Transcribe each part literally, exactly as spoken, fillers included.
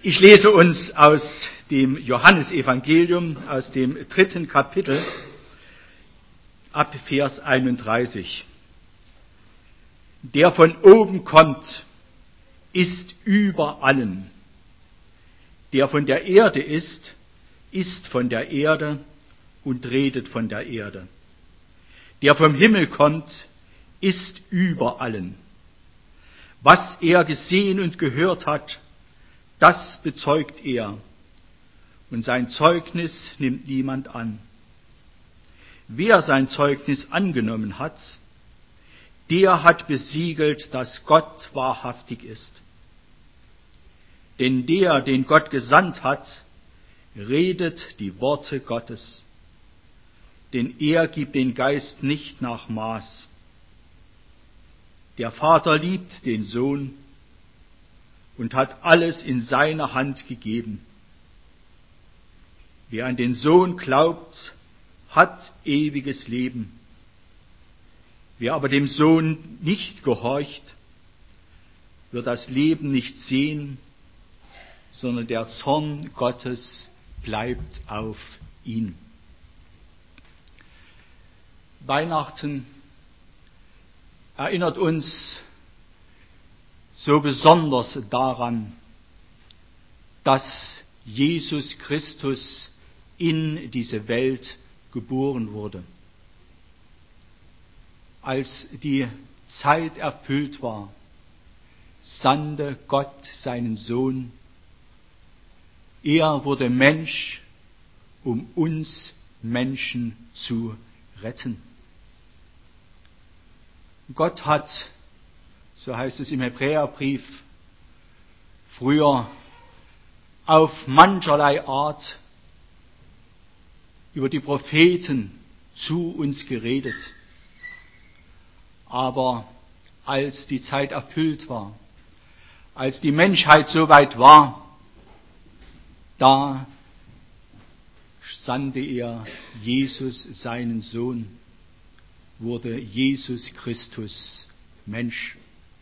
Ich lese uns aus dem Johannesevangelium, aus dem dritten Kapitel, ab Vers einunddreißig. Der von oben kommt, ist über allen. Der von der Erde ist, ist von der Erde und redet von der Erde. Der vom Himmel kommt, ist über allen. Was er gesehen und gehört hat, das bezeugt er, und sein Zeugnis nimmt niemand an. Wer sein Zeugnis angenommen hat, der hat besiegelt, dass Gott wahrhaftig ist. Denn der, den Gott gesandt hat, redet die Worte Gottes. Denn er gibt den Geist nicht nach Maß. Der Vater liebt den Sohn und hat alles in seine Hand gegeben. Wer an den Sohn glaubt, hat ewiges Leben. Wer aber dem Sohn nicht gehorcht, wird das Leben nicht sehen, sondern der Zorn Gottes bleibt auf ihn. Weihnachten erinnert uns so besonders daran, dass Jesus Christus in diese Welt geboren wurde. Als die Zeit erfüllt war, sandte Gott seinen Sohn. Er wurde Mensch, um uns Menschen zu retten. Gott hat, so heißt es im Hebräerbrief, früher auf mancherlei Art über die Propheten zu uns geredet. Aber als die Zeit erfüllt war, als die Menschheit soweit war, da sandte er Jesus, seinen Sohn, wurde Jesus Christus Mensch.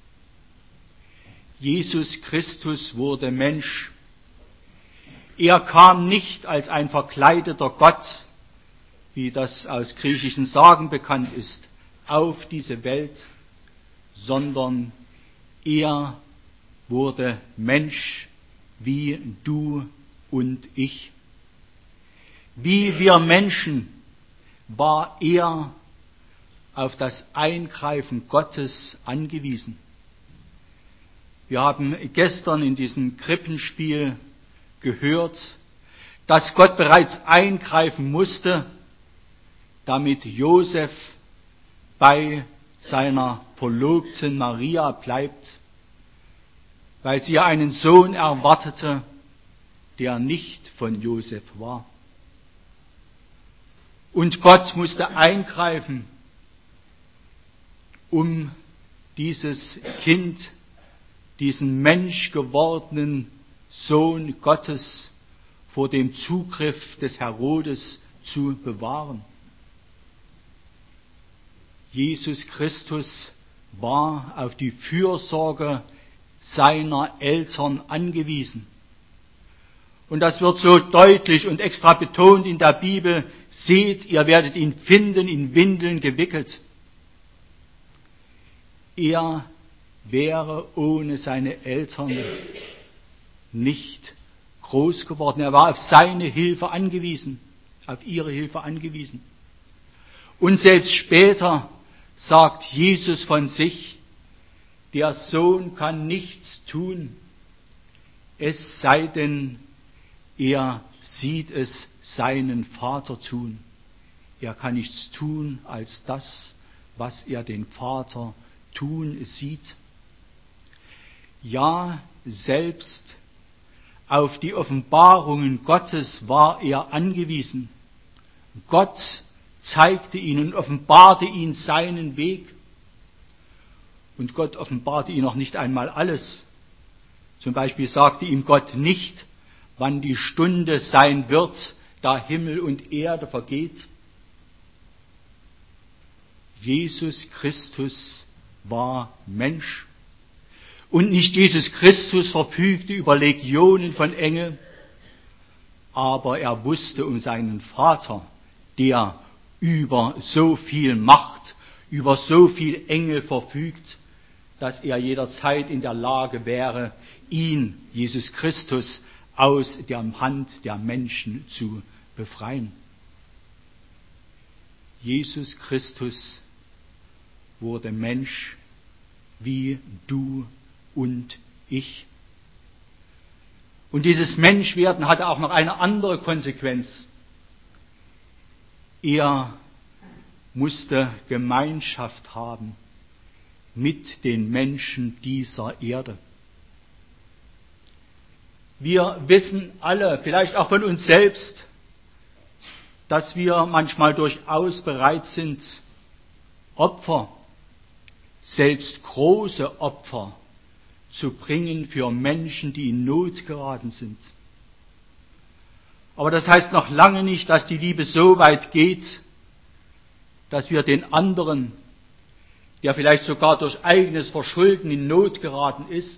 Jesus Christus wurde Mensch. Er kam nicht als ein verkleideter Gott, wie das aus griechischen Sagen bekannt ist, auf diese Welt, sondern er wurde Mensch wie du und ich. Wie wir Menschen war er auf das Eingreifen Gottes angewiesen. Wir haben gestern in diesem Krippenspiel gehört, dass Gott bereits eingreifen musste, damit Josef bei seiner Verlobten Maria bleibt, weil sie einen Sohn erwartete, der nicht von Josef war. Und Gott musste eingreifen, um dieses Kind, diesen menschgewordenen Sohn Gottes vor dem Zugriff des Herodes zu bewahren. Jesus Christus war auf die Fürsorge seiner Eltern angewiesen. Und das wird so deutlich und extra betont in der Bibel. Seht, ihr werdet ihn finden, in Windeln gewickelt. Er wäre ohne seine Eltern nicht groß geworden. Er war auf seine Hilfe angewiesen, auf ihre Hilfe angewiesen. Und selbst später sagt Jesus von sich, der Sohn kann nichts tun, es sei denn, er sieht es seinen Vater tun. Er kann nichts tun als das, was er den Vater tun sieht. Ja, selbst auf die Offenbarungen Gottes war er angewiesen. Gott zeigte ihn und offenbarte ihn seinen Weg. Und Gott offenbarte ihm noch nicht einmal alles. Zum Beispiel sagte ihm Gott nicht, wann die Stunde sein wird, da Himmel und Erde vergeht. Jesus Christus war Mensch. Und nicht Jesus Christus verfügte über Legionen von Engeln, aber er wusste um seinen Vater, der über so viel Macht, über so viel Engel verfügt, dass er jederzeit in der Lage wäre, ihn, Jesus Christus, aus der Hand der Menschen zu befreien. Jesus Christus wurde Mensch wie du und ich. Und dieses Menschwerden hatte auch noch eine andere Konsequenz. Er musste Gemeinschaft haben mit den Menschen dieser Erde. Wir wissen alle, vielleicht auch von uns selbst, dass wir manchmal durchaus bereit sind, Opfer, selbst große Opfer, zu bringen für Menschen, die in Not geraten sind. Aber das heißt noch lange nicht, dass die Liebe so weit geht, dass wir den anderen, der vielleicht sogar durch eigenes Verschulden in Not geraten ist,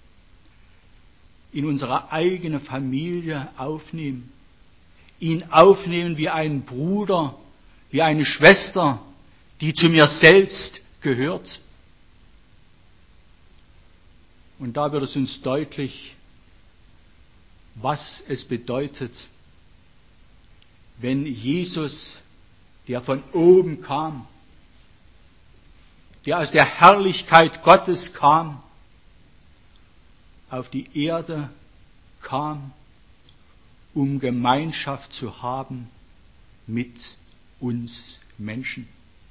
in unsere eigene Familie aufnehmen, ihn aufnehmen wie einen Bruder, wie eine Schwester, die zu mir selbst gehört. Und da wird es uns deutlich, was es bedeutet, wenn Jesus, der von oben kam, der aus der Herrlichkeit Gottes kam, auf die Erde kam, um Gemeinschaft zu haben mit uns Menschen.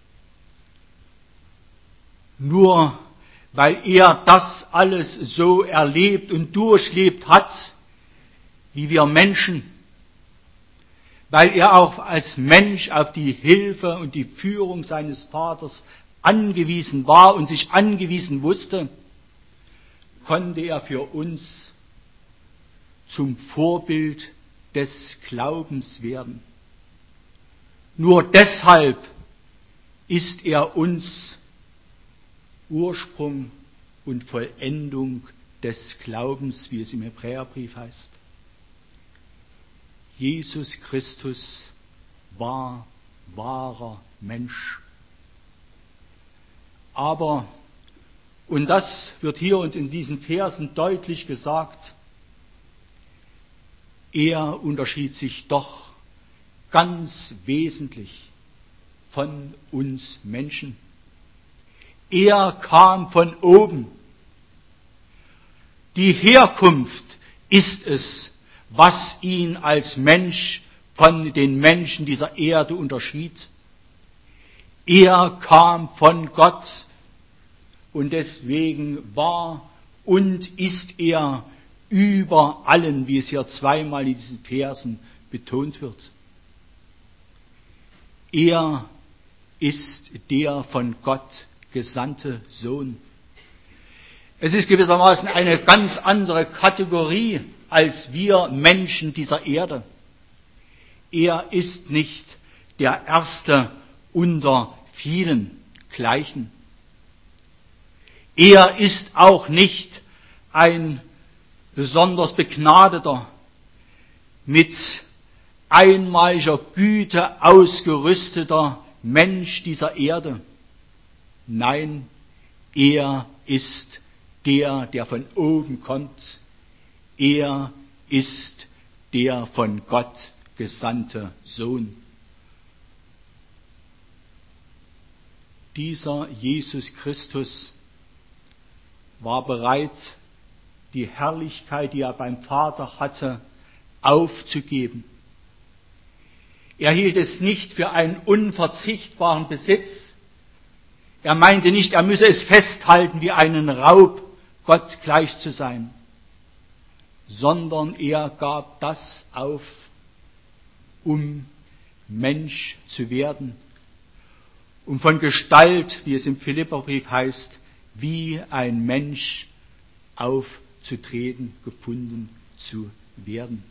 Nur weil er das alles so erlebt und durchlebt hat, wie wir Menschen, weil er auch als Mensch auf die Hilfe und die Führung seines Vaters angewiesen war und sich angewiesen wusste, konnte er für uns zum Vorbild des Glaubens werden. Nur deshalb ist er uns Ursprung und Vollendung des Glaubens, wie es im Hebräerbrief heißt. Jesus Christus war wahrer Mensch. Aber, und das wird hier und in diesen Versen deutlich gesagt, er unterschied sich doch ganz wesentlich von uns Menschen. Er kam von oben. Die Herkunft ist es, was ihn als Mensch von den Menschen dieser Erde unterschied. Er kam von Gott und deswegen war und ist er über allen, wie es hier zweimal in diesen Versen betont wird. Er ist der von Gott gesandte Sohn. Es ist gewissermaßen eine ganz andere Kategorie als wir Menschen dieser Erde. Er ist nicht der Erste unter vielen Gleichen. Er ist auch nicht ein besonders begnadeter, mit einmaliger Güte ausgerüsteter Mensch dieser Erde. Nein, er ist der, der von oben kommt. Er ist der von Gott gesandte Sohn. Dieser Jesus Christus war bereit, die Herrlichkeit, die er beim Vater hatte, aufzugeben. Er hielt es nicht für einen unverzichtbaren Besitz. Er meinte nicht, er müsse es festhalten wie einen Raub, Gott gleich zu sein, sondern er gab das auf, um Mensch zu werden, um von Gestalt, wie es im Philipperbrief heißt, wie ein Mensch aufzutreten, gefunden zu werden.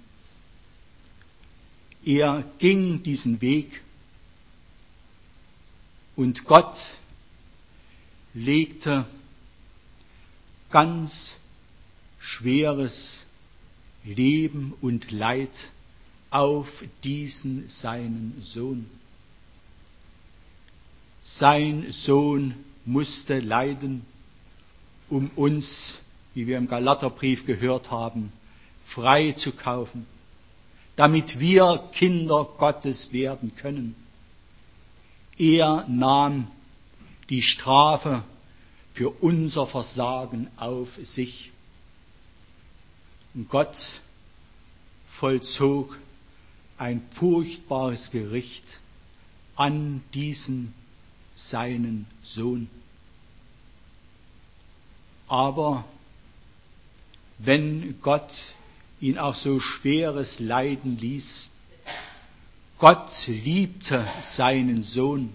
Er ging diesen Weg und Gott legte ganz schweres Leben und Leid auf diesen seinen Sohn. Sein Sohn musste leiden, um uns, wie wir im Galaterbrief gehört haben, frei zu kaufen, damit wir Kinder Gottes werden können. Er nahm die Strafe für unser Versagen auf sich. Und Gott vollzog ein furchtbares Gericht an diesen seinen Sohn. Aber wenn Gott ihn auch so schweres Leiden ließ, Gott liebte seinen Sohn.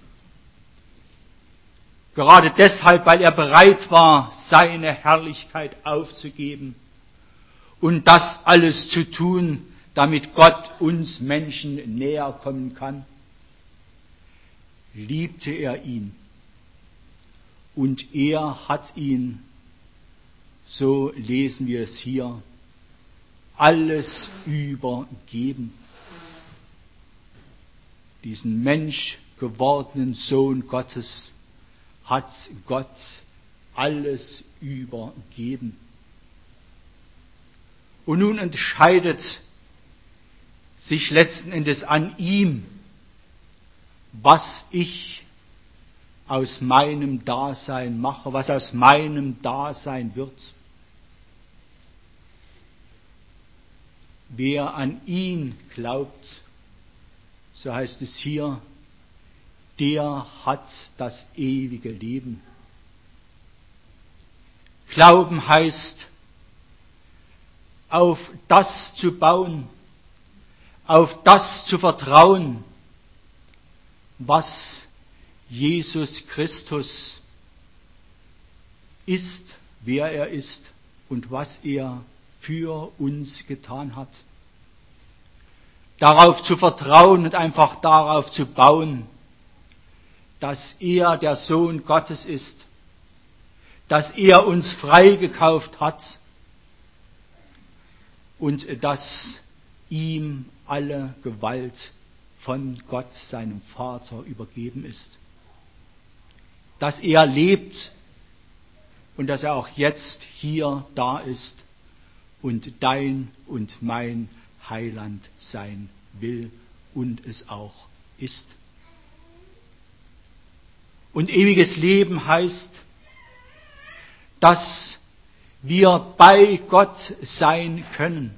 Gerade deshalb, weil er bereit war, seine Herrlichkeit aufzugeben und das alles zu tun, damit Gott uns Menschen näher kommen kann, liebte er ihn. Und er hat ihn, so lesen wir es hier, alles übergeben. Diesen menschgewordenen Sohn Gottes hat Gott alles übergeben. Und nun entscheidet sich letzten Endes an ihm, was ich aus meinem Dasein mache, was aus meinem Dasein wird. Wer an ihn glaubt, so heißt es hier, der hat das ewige Leben. Glauben heißt, auf das zu bauen, auf das zu vertrauen, was Jesus Christus ist, wer er ist und was er für uns getan hat. Darauf zu vertrauen und einfach darauf zu bauen, dass er der Sohn Gottes ist, dass er uns freigekauft hat und dass ihm alle Gewalt von Gott, seinem Vater, übergeben ist. Dass er lebt und dass er auch jetzt hier da ist und dein und mein Heiland sein will und es auch ist. Und ewiges Leben heißt, dass wir bei Gott sein können.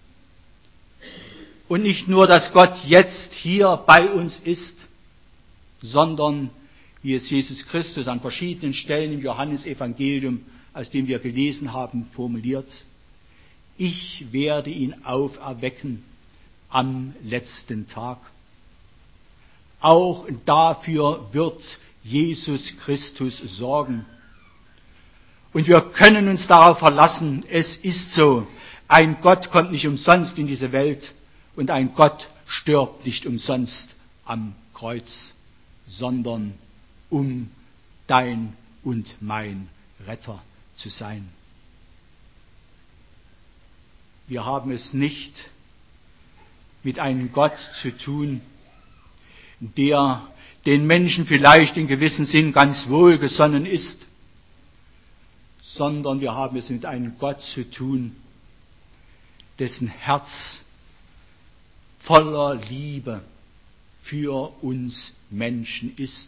Und nicht nur, dass Gott jetzt hier bei uns ist, sondern, wie es Jesus Christus an verschiedenen Stellen im Johannesevangelium, aus dem wir gelesen haben, formuliert, ich werde ihn auferwecken am letzten Tag. Auch dafür wird Jesus Christus sorgen. Und wir können uns darauf verlassen, es ist so, ein Gott kommt nicht umsonst in diese Welt und ein Gott stirbt nicht umsonst am Kreuz, sondern um dein und mein Retter zu sein. Wir haben es nicht mit einem Gott zu tun, der den Menschen vielleicht in gewissem Sinn ganz wohlgesonnen ist, sondern wir haben es mit einem Gott zu tun, dessen Herz voller Liebe für uns Menschen ist.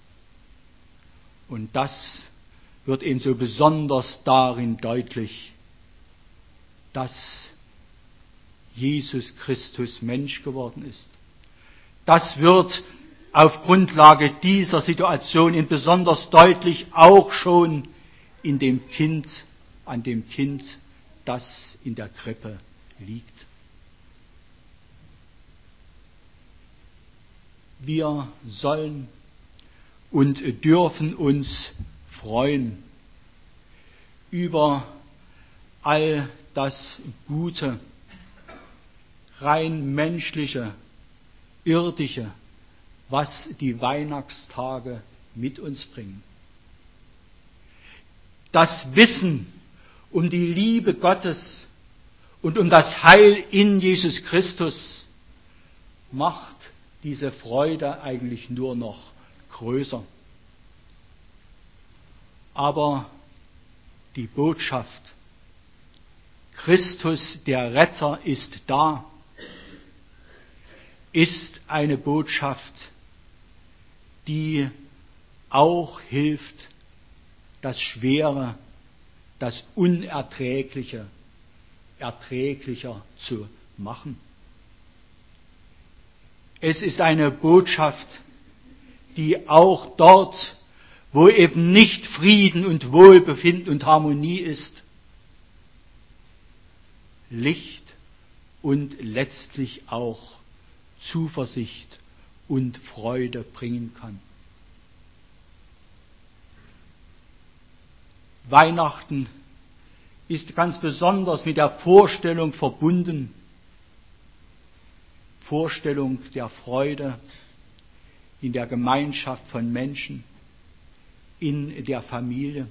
Und das wird eben so besonders darin deutlich, dass Jesus Christus Mensch geworden ist. Das wird auf Grundlage dieser Situation eben besonders deutlich auch schon in dem Kind, an dem Kind, das in der Krippe liegt. Wir sollen und dürfen uns freuen über all das Gute, rein menschliche, irdische, was die Weihnachtstage mit uns bringen. das Wissen um die Liebe Gottes und um das Heil in Jesus Christus macht diese Freude eigentlich nur noch größer. Aber die Botschaft, Christus der Retter ist da, ist eine Botschaft, die auch hilft, das Schwere, das Unerträgliche erträglicher zu machen. Es ist eine Botschaft, die auch dort, wo eben nicht Frieden und Wohlbefinden und Harmonie ist, Licht und letztlich auch Zuversicht und Freude bringen kann. Weihnachten ist ganz besonders mit der Vorstellung verbunden, Vorstellung der Freude in der Gemeinschaft von Menschen, in der Familie.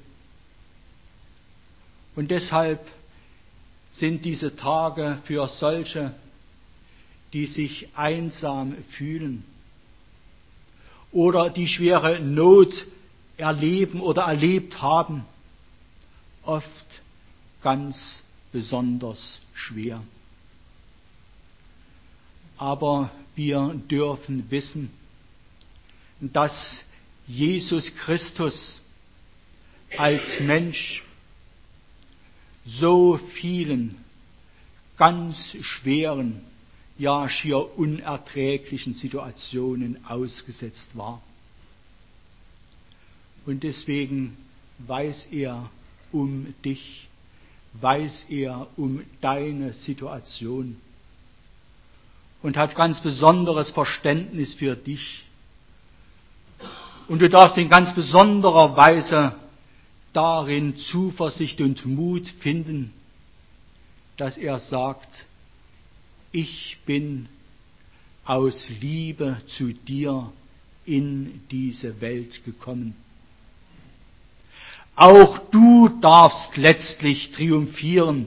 Und deshalb sind diese Tage für solche, die sich einsam fühlen oder die schwere Not erleben oder erlebt haben, oft ganz besonders schwer. Aber wir dürfen wissen, dass Jesus Christus als Mensch so vielen ganz schweren, ja schier unerträglichen Situationen ausgesetzt war. Und deswegen weiß er um dich, weiß er um deine Situation und hat ganz besonderes Verständnis für dich. Und du darfst in ganz besonderer Weise darin Zuversicht und Mut finden, dass er sagt, ich bin aus Liebe zu dir in diese Welt gekommen. Auch du darfst letztlich triumphieren,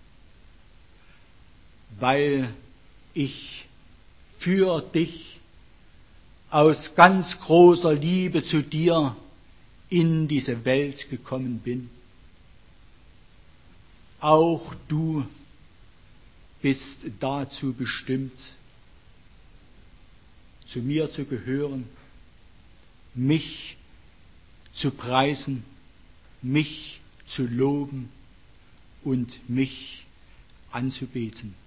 weil ich für dich aus ganz großer Liebe zu dir in diese Welt gekommen bin. Auch du bist dazu bestimmt, zu mir zu gehören, mich zu preisen, mich zu loben und mich anzubeten.